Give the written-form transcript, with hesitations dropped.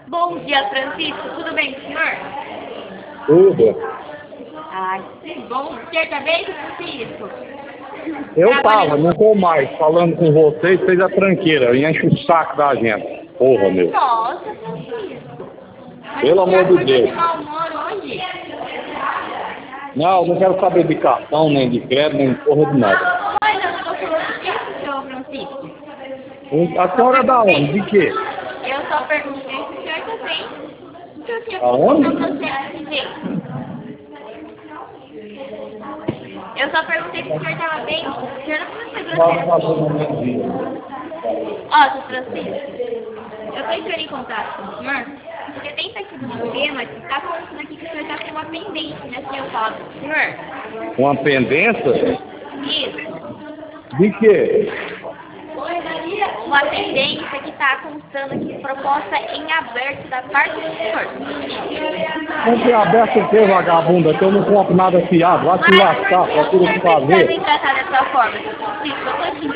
Bom dia, Francisco. Tudo bem com o senhor? Tudo. Ai, que bom. O senhor tá bem, Francisco? Eu tava, não tô mais, falando com vocês, fez a tranqueira, enche o saco da gente. Porra, meu. Nossa, Francisco. Mas Pelo o senhor amor de acordou Deus. de mau humor hoje? Não quero saber de cartão, nem de crédito, nem porra de nada. Mas eu não tô falando disso, senhor Francisco. A senhora é da onde? De quê? Eu só perguntei se o senhor tá bem. Se o senhor Aonde? não tá desse jeito. Eu só perguntei se o senhor tava bem. O senhor não precisa ser grosseiro. Ó, seu Francisco, eu tô entrando em contato com o senhor, porque tem aqui no sistema que tá falando aqui que o senhor tá com uma pendência, né? Se eu falar com o senhor. Uma pendência? Isso. De quê? Uma pendência que tá constando aqui, proposta em aberto da parte do senhor. Compre aberto o quê, vagabunda? Que eu não compro nada fiado. Vai se lascar, procura o que Não precisa me fazer. tratar dessa forma, seu Francisco. Eu tô te